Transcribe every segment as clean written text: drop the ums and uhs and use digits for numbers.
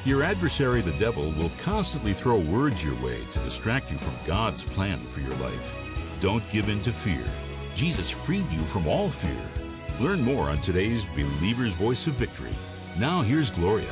Your adversary, the devil, will constantly throw words your way to distract you from God's plan for your life. Don't give in to fear. Jesus freed you from all fear. Learn more on today's Believer's Voice of Victory. Now here's Gloria.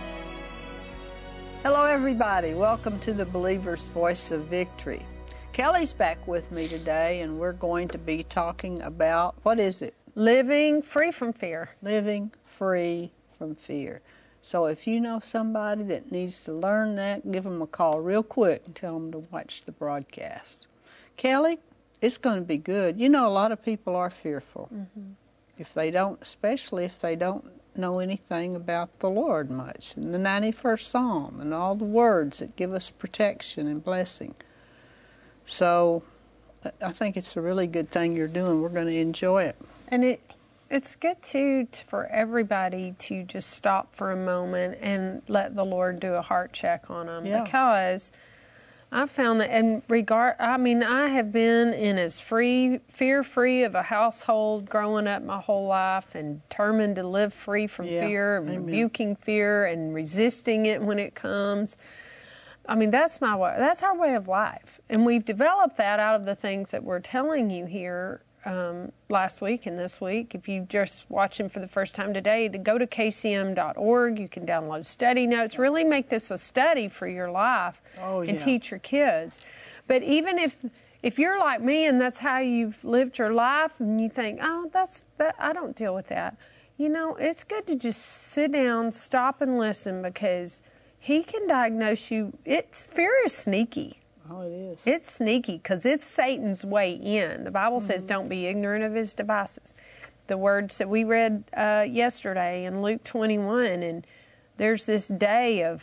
Hello everybody, welcome to the Believer's Voice of Victory. Kelly's back with me today and we're going to be talking about, what is it? Living free from fear. Living free from fear. So if you know somebody that needs to learn that, give them a call real quick and tell them to watch the broadcast. Kelly, it's going to be good. You know, a lot of people are fearful. If they don't, especially if they don't know anything about the Lord much. And the 91st Psalm and all the words that give us protection and blessing. So I think it's a really good thing you're doing. We're going to enjoy it. And it's good, too, for everybody to just stop for a moment and let the Lord do a heart check on them. Yeah. Because I found that I have been in as fear-free of a household growing up my whole life and determined to live free from fear and rebuking fear and resisting it when it comes. I mean, that's my way. That's our way of life. And we've developed that out of the things that we're telling you here last week and this week. If you just watching for the first time today, to go to kcm.org. You can download study notes. Really make this a study for your life and teach your kids. But even if you're like me and that's how you've lived your life and you think, oh, I don't deal with that. You know, it's good to just sit down, stop and listen, because he can diagnose you. Fear is sneaky. Oh, it is. It's sneaky because it's Satan's way in. The Bible says don't be ignorant of his devices. The words that we read yesterday in Luke 21, and there's this day of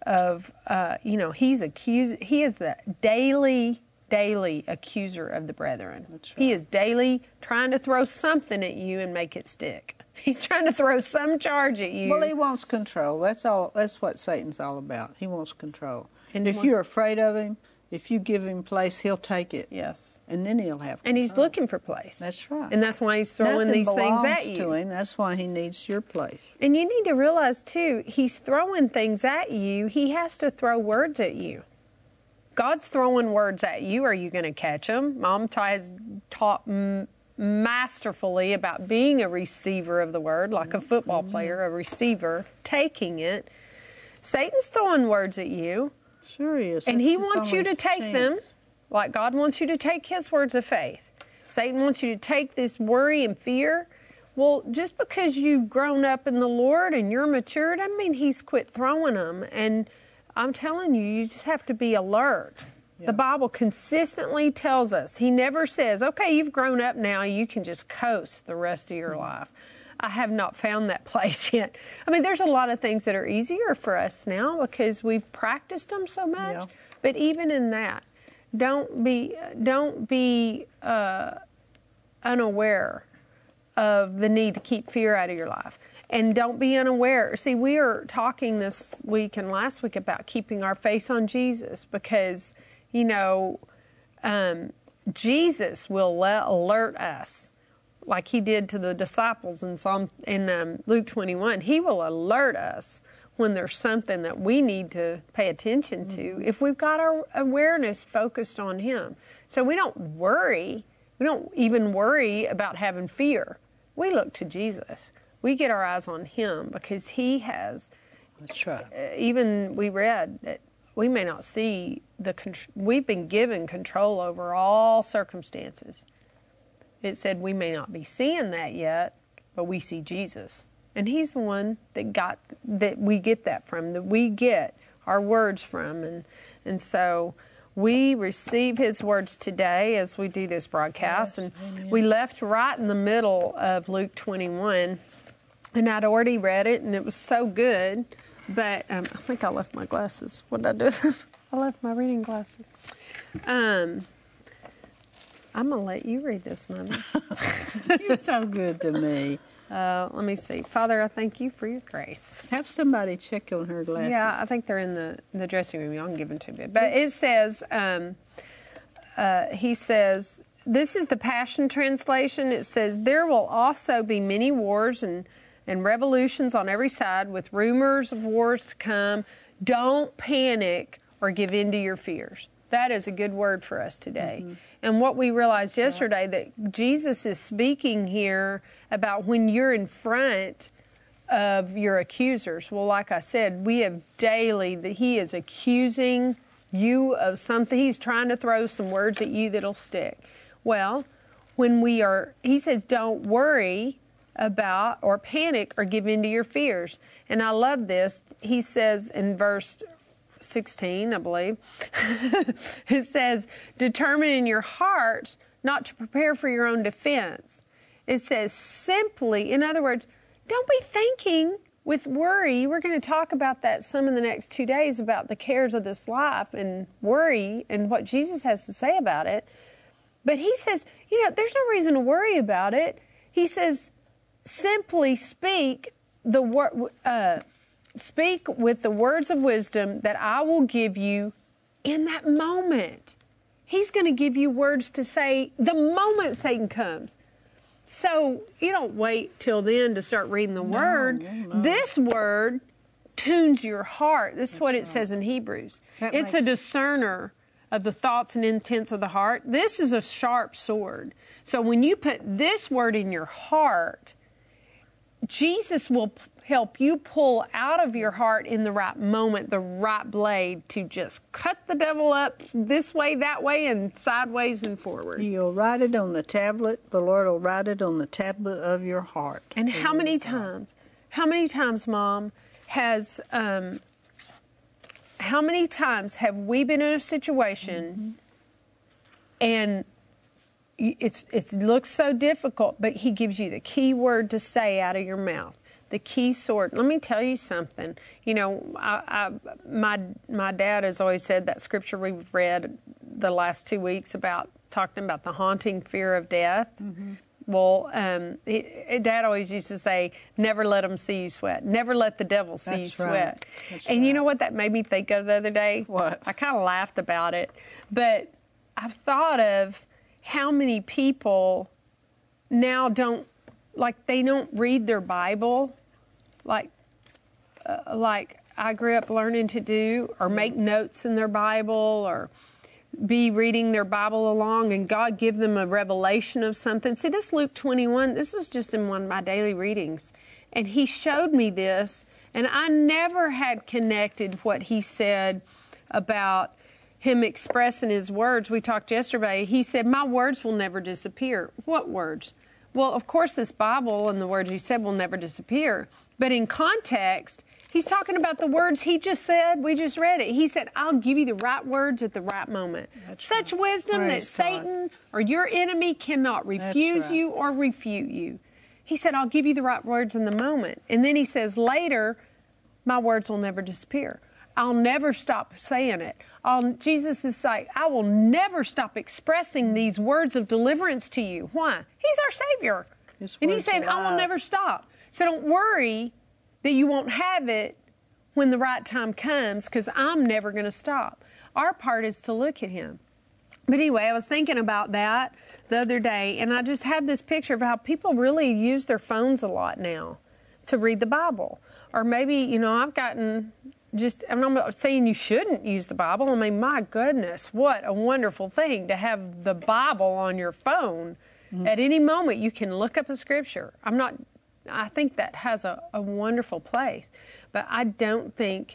he is the daily accuser of the brethren. That's right. He is daily trying to throw something at you and make it stick. He's trying to throw some charge at you. Well, he wants control. That's all. That's what Satan's all about. He wants control. And if you're afraid of him, if you give him place, he'll take it. Yes. And then he'll have control. And he's looking for place. That's right. And that's why he's throwing these things at you. To him. That's why he needs your place. And you need to realize, too, he's throwing things at you. He has to throw words at you. God's throwing words at you. Are you going to catch them? Mom has taught masterfully about being a receiver of the word, like a football player, a receiver, taking it. Satan's throwing words at you. Sure he is. And he wants you to take them, like God wants you to take his words of faith. Satan wants you to take this worry and fear. Well, just because you've grown up in the Lord and you're mature, doesn't mean he's quit throwing them. And I'm telling you, you just have to be alert. Yeah. The Bible consistently tells us. He never says, okay, you've grown up now, you can just coast the rest of your life. I have not found that place yet. I mean, there's a lot of things that are easier for us now because we've practiced them so much. Yeah. But even in that, don't be unaware of the need to keep fear out of your life. And don't be unaware. See, we are talking this week and last week about keeping our face on Jesus because, Jesus will alert us. Like he did to the disciples in Luke 21, he will alert us when there's something that we need to pay attention to if we've got our awareness focused on him. So we don't worry. We don't even worry about having fear. We look to Jesus. We get our eyes on him because he has. That's right. Even we read that we may not see we've been given control over all circumstances. It said we may not be seeing that yet, but we see Jesus. And he's the one that we get that from, that we get our words from. And so we receive his words today as we do this broadcast. Yes, and amen. We left right in the middle of Luke 21. And I'd already read it, and it was so good. But I think I left my glasses. What did I do? I left my reading glasses. I'm going to let you read this, Mommy. You're so good to me. Let me see. Father, I thank you for your grace. Have somebody check on her glasses. Yeah, I think they're in the dressing room. Y'all can give them to me. But it says, he says, this is the Passion Translation. It says, there will also be many wars and and revolutions on every side with rumors of wars to come. Don't panic or give in to your fears. That is a good word for us today. Mm-hmm. And what we realized yesterday, that Jesus is speaking here about when you're in front of your accusers. Well, like I said, we have daily that he is accusing you of something. He's trying to throw some words at you that'll stick. Well, when he says, don't worry about or panic or give in to your fears. And I love this. He says in verse 16, I believe, it says, determine in your hearts not to prepare for your own defense. It says simply, in other words, don't be thinking with worry. We're going to talk about that some in the next 2 days about the cares of this life and worry and what Jesus has to say about it. But he says, there's no reason to worry about it. He says, simply speak with the words of wisdom that I will give you in that moment. He's going to give you words to say the moment Satan comes. So you don't wait till then to start reading the Word. No. This Word tunes your heart. This is what it says in Hebrews. It's a discerner of the thoughts and intents of the heart. This is a sharp sword. So when you put this Word in your heart, Jesus will help you pull out of your heart in the right moment, the right blade to just cut the devil up this way, that way, and sideways and forward. You'll write it on the tablet. The Lord will write it on the tablet of your heart. And how many times, Mom, how many times have we been in a situation and it looks so difficult, but he gives you the key word to say out of your mouth, the key sword. Let me tell you something. My dad has always said that scripture we've read the last 2 weeks talking about the haunting fear of death. Mm-hmm. Well, Dad always used to say, never let them see you sweat. Never let the devil see you sweat. And you know what that made me think of the other day? What? I kind of laughed about it. But I've thought of how many people now they don't read their Bible like I grew up learning to do, or make notes in their Bible, or be reading their Bible along, and God give them a revelation of something. See, this Luke 21, this was just in one of my daily readings. And he showed me this, and I never had connected what he said about him expressing his words. We talked yesterday. He said, my words will never disappear. What words? Well, of course, this Bible and the words he said will never disappear. But in context, he's talking about the words he just said. We just read it. He said, I'll give you the right words at the right moment. That's such right. Wisdom Praise that God. Satan or your enemy cannot refuse you or refute you. He said, I'll give you the right words in the moment. And then he says later, my words will never disappear. I'll never stop saying it. Jesus is like, I will never stop expressing these words of deliverance to you. Why? He's our Savior. And he's saying, I will never stop. So don't worry that you won't have it when the right time comes, because I'm never going to stop. Our part is to look at him. But anyway, I was thinking about that the other day, and I just had this picture of how people really use their phones a lot now to read the Bible. Or maybe, I've gotten I'm not saying you shouldn't use the Bible. I mean, my goodness, what a wonderful thing to have the Bible on your phone. Mm-hmm. At any moment, you can look up a scripture. I think that has a wonderful place. But I think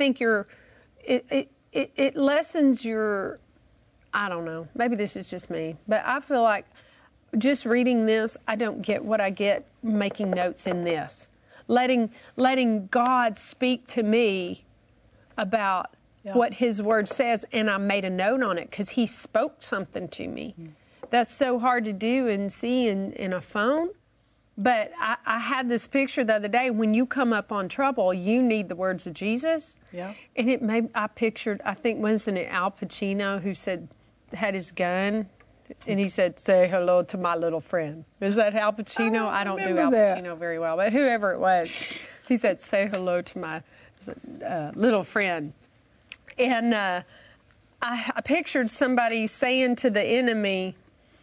it lessens your, I don't know, maybe this is just me, but I feel like just reading this, I don't get what I get making notes in this. Letting God speak to me about what his word says, and I made a note on it because he spoke something to me. Mm-hmm. That's so hard to do and see in a phone. But I had this picture the other day. When you come up on trouble, you need the words of Jesus. Yeah. And I think, wasn't it Al Pacino who had his gun, and he said, say hello to my little friend. Is that Al Pacino? I don't do Al Pacino very well, but whoever it was, he said, say hello to my little friend. And I pictured somebody saying to the enemy,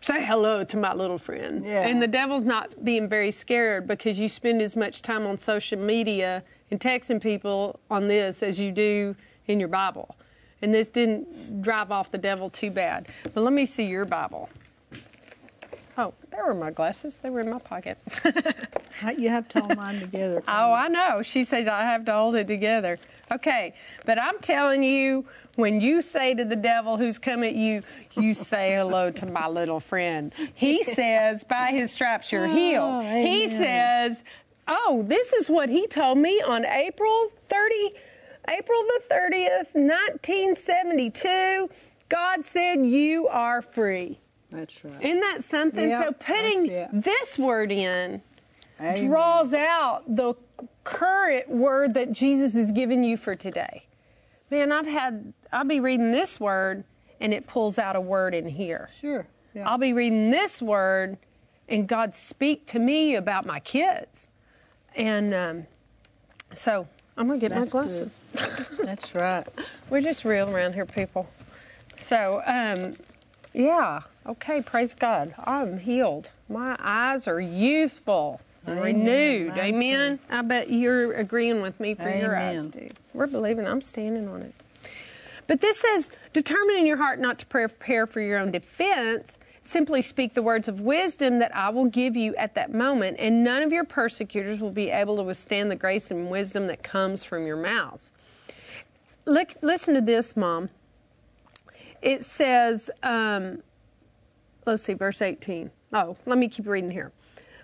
say hello to my little friend. Yeah. And the devil's not being very scared because you spend as much time on social media and texting people on this as you do in your Bible. And this didn't drive off the devil too bad. But let me see your Bible. Oh, there were my glasses. They were in my pocket. You have to hold mine together. Oh, I know. She said I have to hold it together. Okay, but I'm telling you, when you say to the devil who's come at you, you say hello to my little friend. He says, by his stripes you're healed. He says, oh, this is what he told me on April the 30th, 1972. God said, you are free. That's right. Isn't that something? Yep, so putting this word in draws out the current word that Jesus is giving you for today. Man, I'll be reading this word and it pulls out a word in here. Sure. Yeah. I'll be reading this word and God speak to me about my kids. And so I'm going to get my glasses. That's right. We're just real around here, people. So, yeah. Okay, praise God. I'm healed. My eyes are youthful and renewed. Amen. I bet you're agreeing with me for your eyes, too. We're believing. I'm standing on it. But this says, determine in your heart not to prepare for your own defense. Simply speak the words of wisdom that I will give you at that moment, and none of your persecutors will be able to withstand the grace and wisdom that comes from your mouths. Listen to this, Mom. It says, let's see, verse 18. Oh, let me keep reading here.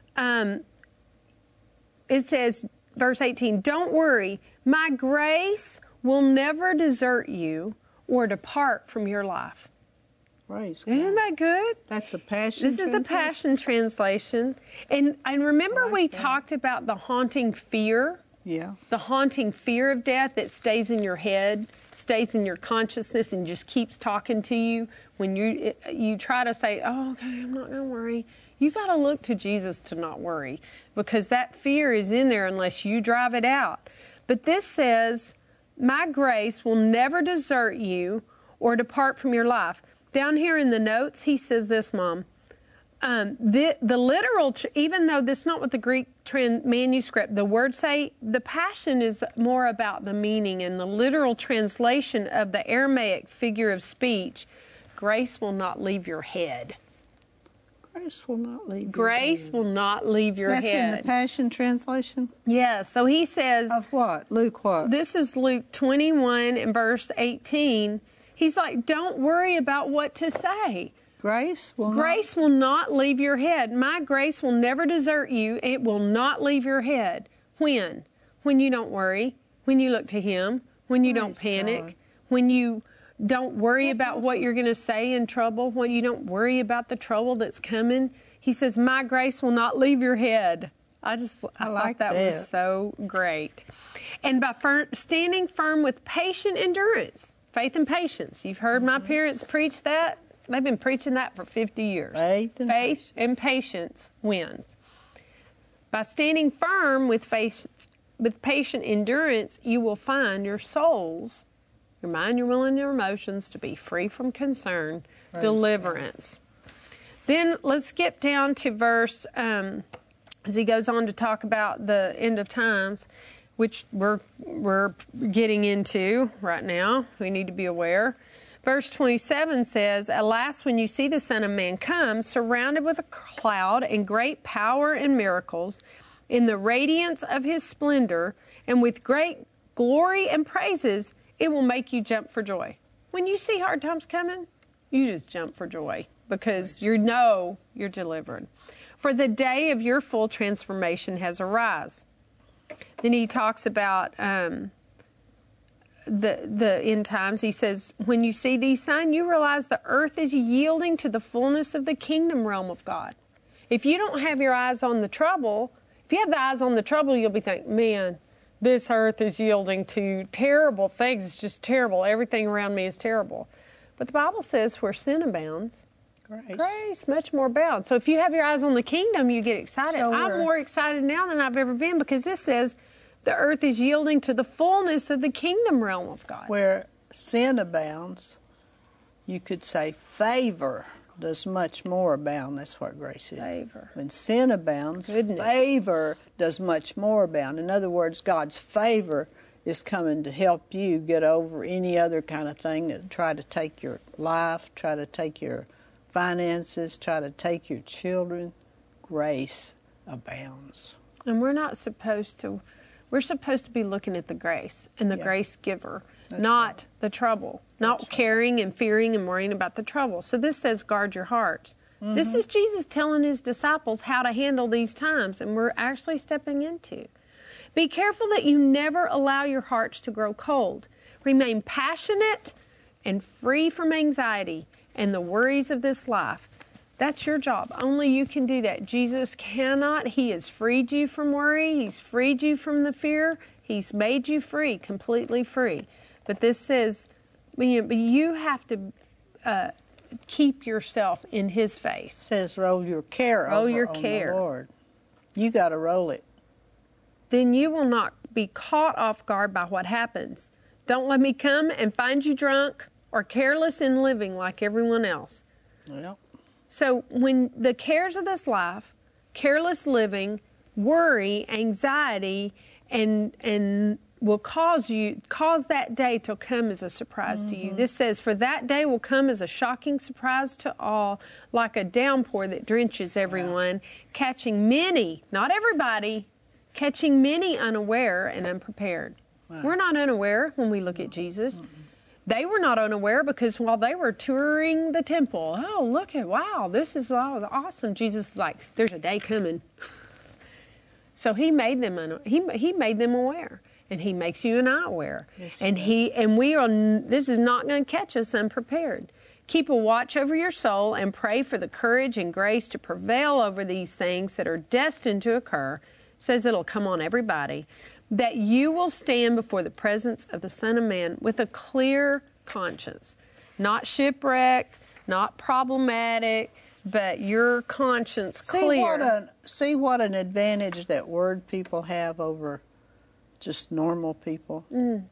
It says, verse 18, don't worry, my grace will never desert you or depart from your life. Praise God. Isn't that good? That's the Passion This is the Passion Translation. And remember we talked about the haunting fear? Yeah. The haunting fear of death that stays in your head, stays in your consciousness, and just keeps talking to you. When you try to say, oh, okay, I'm not going to worry. You got to look to Jesus to not worry, because that fear is in there unless you drive it out. But this says, my grace will never desert you or depart from your life. Down here in the notes, he says this, Mom. The literal, even though this is not what the Greek manuscript, the words say, the Passion is more about the meaning, and the literal translation of the Aramaic figure of speech, grace will not leave your head. Grace will not leave your head. Grace will not leave your head. That's in the Passion Translation? Yeah, so he says... Of what? Luke what? This is Luke 21 and verse 18. He's like, don't worry about what to say. Grace will not leave your head. My grace will never desert you. It will not leave your head. When? When you don't worry. When you look to Him. When you don't panic. God. When you don't worry about what you're going to say in trouble. When you don't worry about the trouble that's coming. He says, my grace will not leave your head. I thought that was so great. And by standing firm with patient endurance, faith and patience. You've heard my parents preach that. They've been preaching that for 50 years. Faith and patience wins. By standing firm with patient endurance, you will find your souls, your mind, your will, and your emotions to be free from concern, deliverance. Then let's skip down to verse, as he goes on to talk about the end of times, which we're getting into right now. We need to be aware. Verse 27 says, at last when you see the Son of Man come, surrounded with a cloud and great power and miracles, in the radiance of His splendor, and with great glory and praises, it will make you jump for joy. When you see hard times coming, you just jump for joy, because you know you're delivered. For the day of your full transformation has arisen. Then he talks about the end times. He says, when you see these signs, you realize the earth is yielding to the fullness of the kingdom realm of God. If you don't have your eyes on the trouble, if you have the eyes on the trouble, you'll be thinking, man, this earth is yielding to terrible things. It's just terrible. Everything around me is terrible. But the Bible says where sin abounds, grace much more abounds. So if you have your eyes on the kingdom, you get excited. I'm more excited now than I've ever been, because this says the earth is yielding to the fullness of the kingdom realm of God. Where sin abounds, you could say favor does much more abound. That's what grace is. Favor. When sin abounds, Goodness. favor does much more abound. In other words, God's favor is coming to help you get over any other kind of thing that try to take your life, try to take your finances, try to take your children. Grace abounds. And we're supposed to be looking at the grace and the grace giver, not the trouble, not caring and fearing and worrying about the trouble. So this says guard your hearts. Mm-hmm. This is Jesus telling his disciples how to handle these times, and we're actually stepping into. Be careful that you never allow your hearts to grow cold. Remain passionate and free from anxiety and the worries of this life. That's your job. Only you can do that. Jesus cannot. He has freed you from worry. He's freed you from the fear. He's made you free, completely free. But this says, you have to keep yourself in his face. It says roll your care over on the Lord. You got to roll it. Then you will not be caught off guard by what happens. Don't let me come and find you drunk or careless in living like everyone else. Well. So when the cares of this life, careless living, worry, anxiety, and will cause that day to come as a surprise to you. This says, for that day will come as a shocking surprise to all, like a downpour that drenches everyone, catching many, not everybody, catching many unaware and unprepared. Wow. We're not unaware when we look at Jesus. They were not unaware because while they were touring the temple, wow, this is awesome. Jesus is like, there's a day coming. So he made them he made them aware, and he makes you and I aware. Yes, and this is not going to catch us unprepared. Keep a watch over your soul and pray for the courage and grace to prevail over these things that are destined to occur. It says it'll come on everybody. That you will stand before the presence of the Son of Man with a clear conscience, not shipwrecked, not problematic, but your conscience clear. See what an advantage that word people have over just normal people. Mm.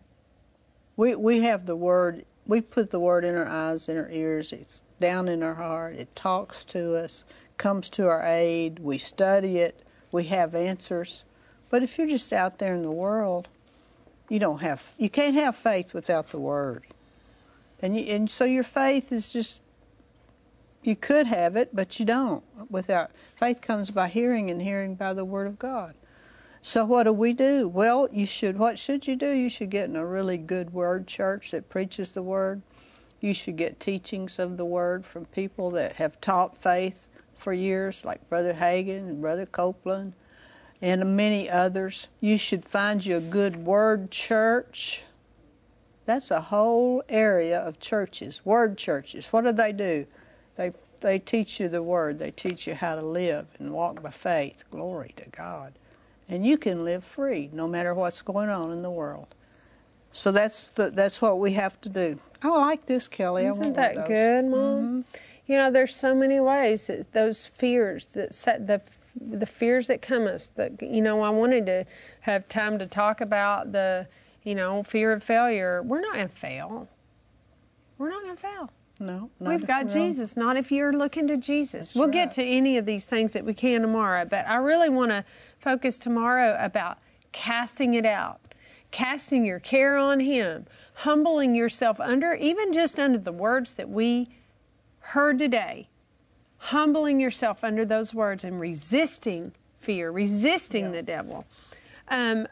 We have the word. We put the word in our eyes, in our ears. It's down in our heart. It talks to us, comes to our aid. We study it. We have answers. But if you're just out there in the world, you can't have faith without the Word. And so your faith is just, you could have it, but you don't. Faith comes by hearing, and hearing by the Word of God. So what do we do? Well, what should you do? You should get in a really good Word church that preaches the Word. You should get teachings of the Word from people that have taught faith for years, like Brother Hagin and Brother Copeland, and many others. You should find you a good Word church. That's a whole area of churches, Word churches. What do? They teach you the Word. They teach you how to live and walk by faith. Glory to God. And you can live free no matter what's going on in the world. So that's what we have to do. I like this, Kelly. Isn't that good, Mom? Mm-hmm. There's so many ways that those fears that set the fears that come us, I wanted to have time to talk about the, fear of failure. We're not going to fail. We're not going to fail. No. We've got Jesus, not if you're looking to Jesus. We'll get to any of these things that we can tomorrow, but I really want to focus tomorrow about casting it out, casting your care on Him, humbling yourself even just under the words that we heard today. Humbling yourself under those words and resisting fear, resisting the devil. And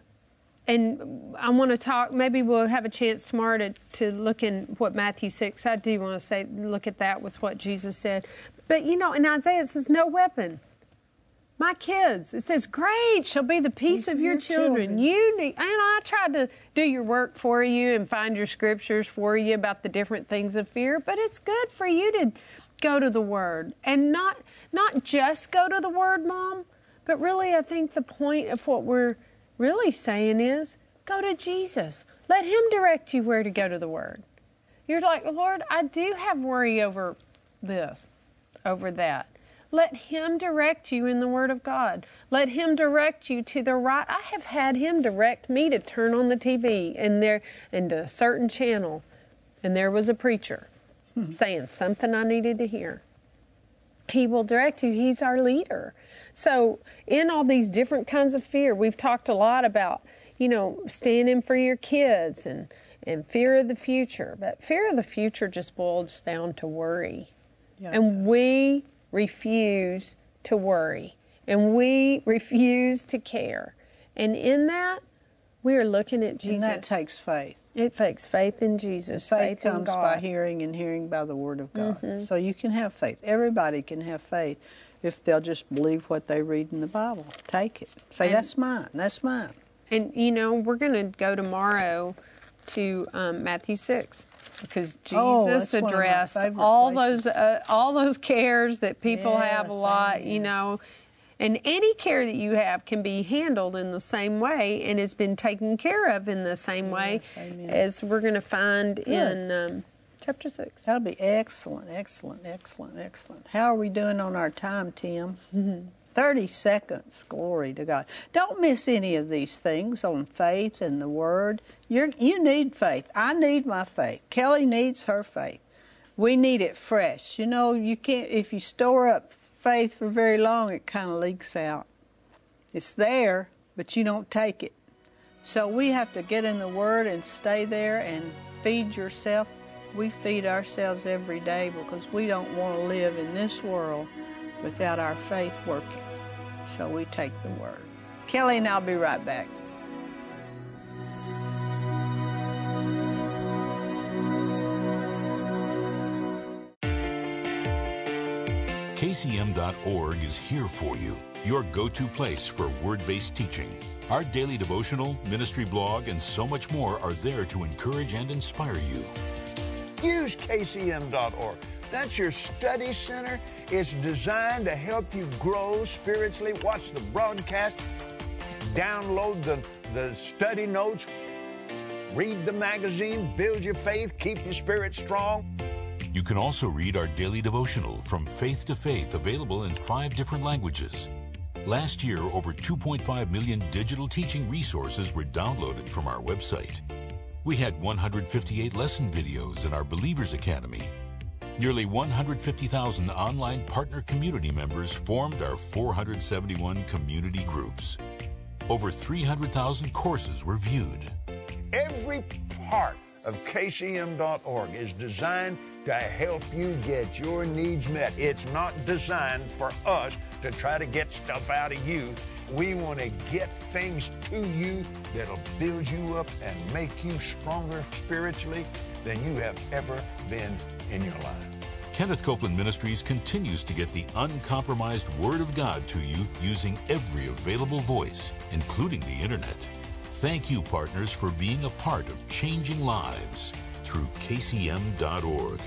I want to talk, maybe we'll have a chance tomorrow to look in what Matthew 6, I do want to look at that with what Jesus said. But, in Isaiah it says, no weapon. My kids, it says, great shall be the peace of your children. I tried to do your work for you and find your scriptures for you about the different things of fear, but it's good for you to go to the Word, and not just go to the Word, Mom, but really I think the point of what we're really saying is go to Jesus. Let Him direct you where to go to the Word. You're like, Lord, I do have worry over this, over that. Let Him direct you in the Word of God. Let Him direct you to the right. I have had Him direct me to turn on the TV and a certain channel, and there was a preacher saying something I needed to hear. He will direct you. He's our leader. So in all these different kinds of fear, we've talked a lot about, standing for your kids and fear of the future. But fear of the future just boils down to worry. Yeah, and we refuse to worry. And we refuse to care. And in that, we are looking at Jesus. And that takes faith. It takes faith in Jesus, faith in God. Faith comes by hearing, and hearing by the Word of God. Mm-hmm. So you can have faith. Everybody can have faith if they'll just believe what they read in the Bible. Take it. Say, that's mine. That's mine. And, we're going to go tomorrow to Matthew 6 because Jesus addressed all those cares that people have a lot, And any care that you have can be handled in the same way and has been taken care of in the same way as we're going to find in chapter 6. That'll be excellent, excellent, excellent, excellent. How are we doing on our time, Tim? 30 seconds. Glory to God. Don't miss any of these things on faith and the Word. You need faith. I need my faith. Kelly needs her faith. We need it fresh. You can't, if you store up faith for very long, it kind of leaks out. It's there, but you don't take it. So we have to get in the Word and stay there and feed yourself. We feed ourselves every day because we don't want to live in this world without our faith working. So we take the Word. Kelly and I'll be right back. KCM.org is here for you, your go-to place for word-based teaching. Our daily devotional, ministry blog, and so much more are there to encourage and inspire you. Use KCM.org. That's your study center. It's designed to help you grow spiritually. Watch the broadcast, download the study notes, read the magazine, build your faith, keep your spirit strong. You can also read our daily devotional, From Faith to Faith, available in 5 different languages. Last year, over 2.5 million digital teaching resources were downloaded from our website. We had 158 lesson videos in our Believers Academy. Nearly 150,000 online partner community members formed our 471 community groups. Over 300,000 courses were viewed. Every part of KCM.org is designed to help you get your needs met. It's not designed for us to try to get stuff out of you. We want to get things to you that'll build you up and make you stronger spiritually than you have ever been in your life. Kenneth Copeland Ministries continues to get the uncompromised Word of God to you using every available voice, including the Internet. Thank you, partners, for being a part of changing lives through KCM.org.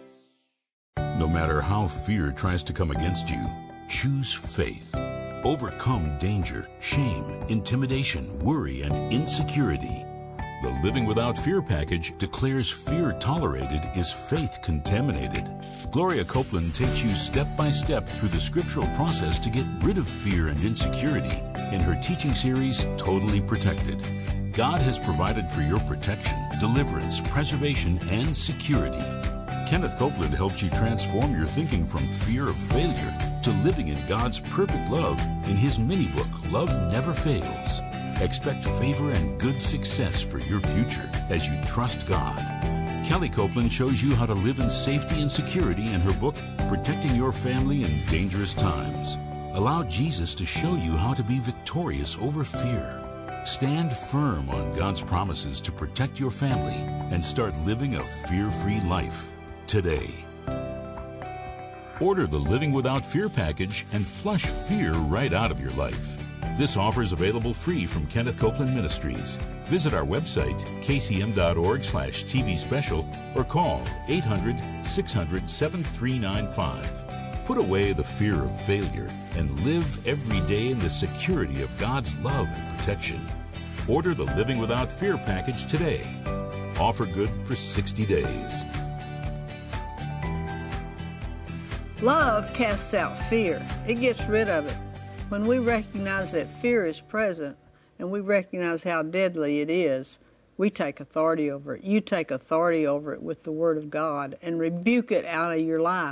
No matter how fear tries to come against you, choose faith. Overcome danger, shame, intimidation, worry, and insecurity. The Living Without Fear package declares fear tolerated is faith contaminated. Gloria Copeland takes you step by step through the scriptural process to get rid of fear and insecurity in her teaching series, Totally Protected. God has provided for your protection, deliverance, preservation, and security. Kenneth Copeland helps you transform your thinking from fear of failure to living in God's perfect love in his mini-book, Love Never Fails. Expect favor and good success for your future as you trust God. Kelly Copeland shows you how to live in safety and security in her book, Protecting Your Family in Dangerous Times. Allow Jesus to show you how to be victorious over fear. Stand firm on God's promises to protect your family and start living a fear-free life today. Order the Living Without Fear package and flush fear right out of your life. This offer is available free from Kenneth Copeland Ministries. Visit our website, kcm.org/TV special, or call 800-600-7395. Put away the fear of failure and live every day in the security of God's love and protection. Order the Living Without Fear package today. Offer good for 60 days. Love casts out fear. It gets rid of it. When we recognize that fear is present and we recognize how deadly it is, we take authority over it. You take authority over it with the Word of God and rebuke it out of your life.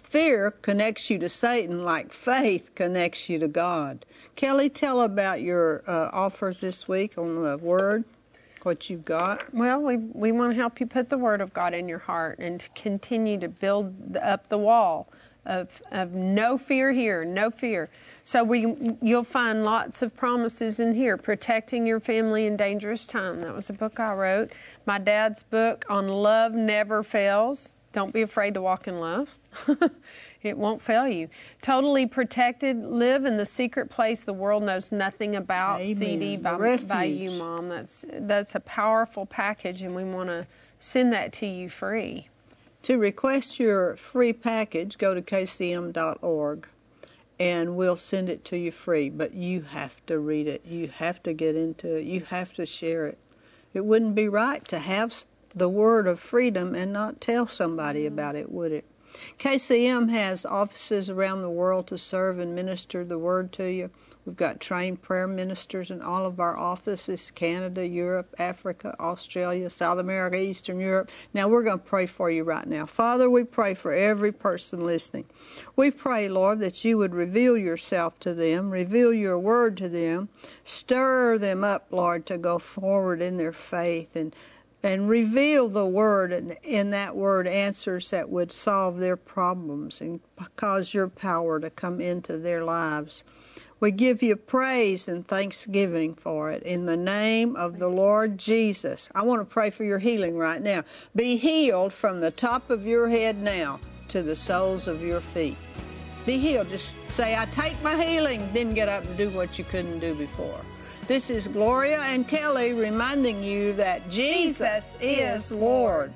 Fear connects you to Satan like faith connects you to God. Kelly, tell about your offers this week on the Word, what you've got. Well, we want to help you put the Word of God in your heart and to continue to build up the wall of no fear here, no fear. So you'll find lots of promises in here. Protecting Your Family in Dangerous Time. That was a book I wrote. My dad's book on Love Never Fails. Don't be afraid to walk in love. It won't fail you. Totally Protected. Live in the Secret Place the World Knows Nothing About. Amen. CD by you, Mom. That's a powerful package, and we want to send that to you free. To request your free package, go to kcm.org, and we'll send it to you free. But you have to read it. You have to get into it. You have to share it. It wouldn't be right to have the word of freedom and not tell somebody about it, would it? KCM has offices around the world to serve and minister the word to you. We've got trained prayer ministers in all of our offices, Canada, Europe, Africa, Australia, South America, Eastern Europe. Now we're going to pray for you right now. Father, we pray for every person listening. We pray, Lord, that you would reveal yourself to them, reveal your word to them, stir them up, Lord, to go forward in their faith and reveal the word, and in that word answers that would solve their problems and cause your power to come into their lives. We give you praise and thanksgiving for it in the name of the Lord Jesus. I want to pray for your healing right now. Be healed from the top of your head now to the soles of your feet. Be healed. Just say, I take my healing, then get up and do what you couldn't do before. This is Gloria and Kelly reminding you that Jesus is Lord.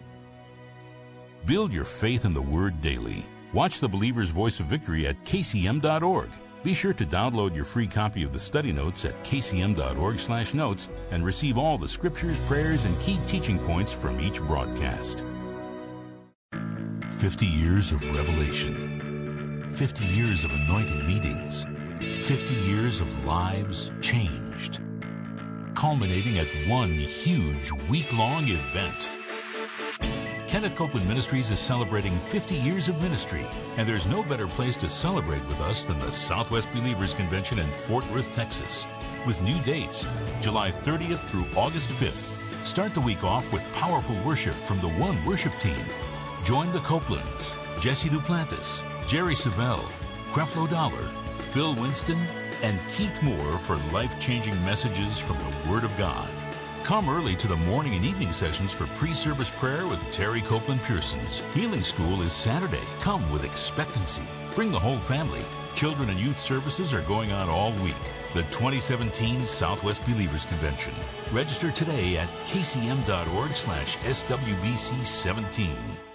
Build your faith in the Word daily. Watch the Believer's Voice of Victory at kcm.org. Be sure to download your free copy of the study notes at kcm.org/notes and receive all the scriptures, prayers, and key teaching points from each broadcast. 50 years of revelation. 50 years of anointed meetings. 50 years of lives changed, culminating at one huge week-long event. Kenneth Copeland Ministries is celebrating 50 years of ministry, and there's no better place to celebrate with us than the Southwest Believers Convention in Fort Worth, Texas. With new dates, July 30th through August 5th. Start the week off with powerful worship from the One Worship Team. Join the Copelands, Jesse Duplantis, Jerry Savelle, Creflo Dollar, Bill Winston, and Keith Moore for life-changing messages from the Word of God. Come early to the morning and evening sessions for pre-service prayer with Terry Copeland Pearsons. Healing School is Saturday. Come with expectancy. Bring the whole family. Children and youth services are going on all week. The 2017 Southwest Believers Convention. Register today at kcm.org/SWBC17.